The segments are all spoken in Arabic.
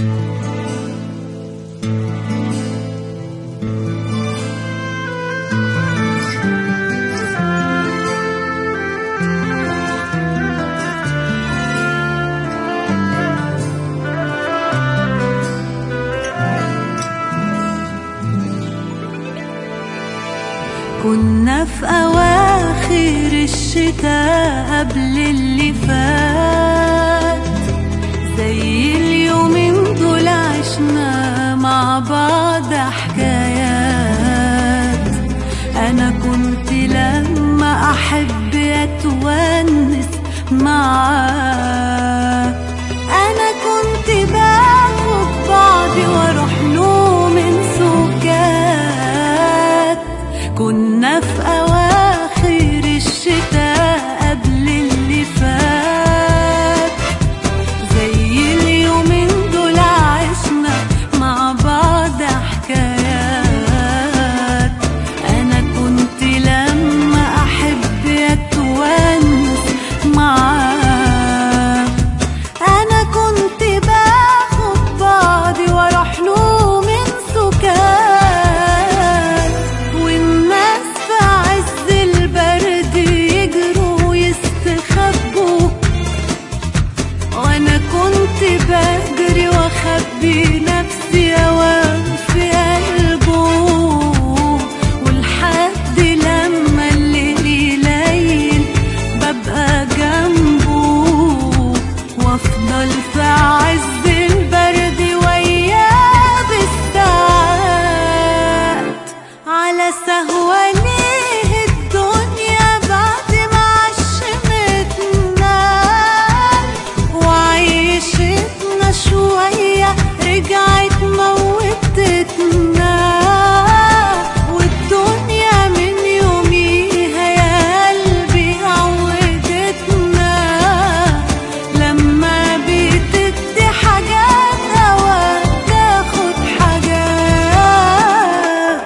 كنا في أواخر الشتاء قبل اللي فات، زي اليومين دول عشنا مع بعض حكايات. أنا كنت لما أحب أتونس معاه، أنا كنت باخد بعضي وأروح له من سكات. كنا في أواخر الشتاء قبل اللي فات، زي اليومين دول عشنا مع بعض حكايات. أنا كنت لما أحب أتونس معاه، أنا كنت باخد بعضي وأروح له من سكات. والناس في عز البرد يجروا ويستخبوا، وأنا كنت بجري وأخبي نفسي أوام في قلبه. ولحد لما الليل يليل ببقى جنبه، وأفضل في عز البرد وياه بالساعات. على سهوة ليه الدنيا بعد ما عشمتنا وعيشتنا شوية رجعت موتتنا. والدنيا من يوميها يا قلبي عودتنا، لما بتدي حاجات أوقات تاخد حاجات.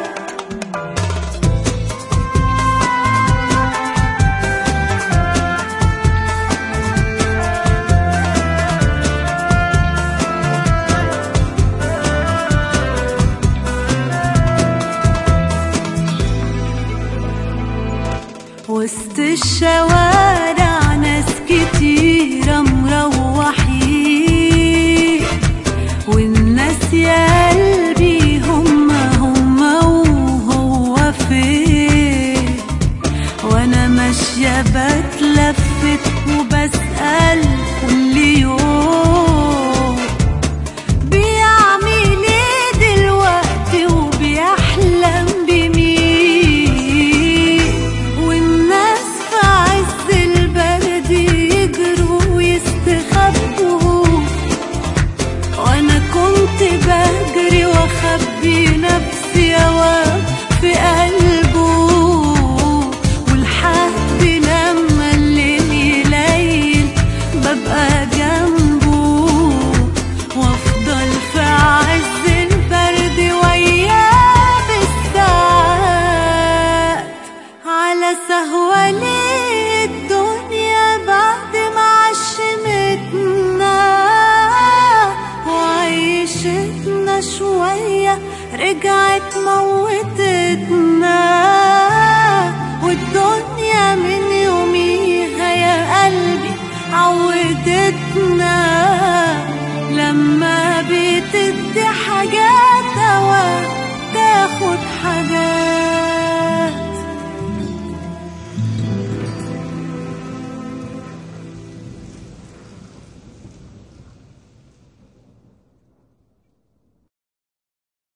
وسط الشوارع ناس كتيرة مروحين، والناس يا قلبي هما وهو فين. وانا ماشية بتلفت وبسأل كل يوم بيعمل ايه دلوقتي وبيحلم بمين. والناس في عز البرد يجروا ويستخبوا، وانا كنت بجري واخبي نفسي أوام في قلبه. ولحد لما الليل يليل ببقى جنبه، وافضل في عز البرد وياه بالساعات. على سهوة ليه الدنيا بعد ما عشمتنا وعيشتنا شوية رجعت موتتنا. والدنيا من يوميها يا قلبي عودتنا، لما بتدي حاجات أوقات تاخد حاجات.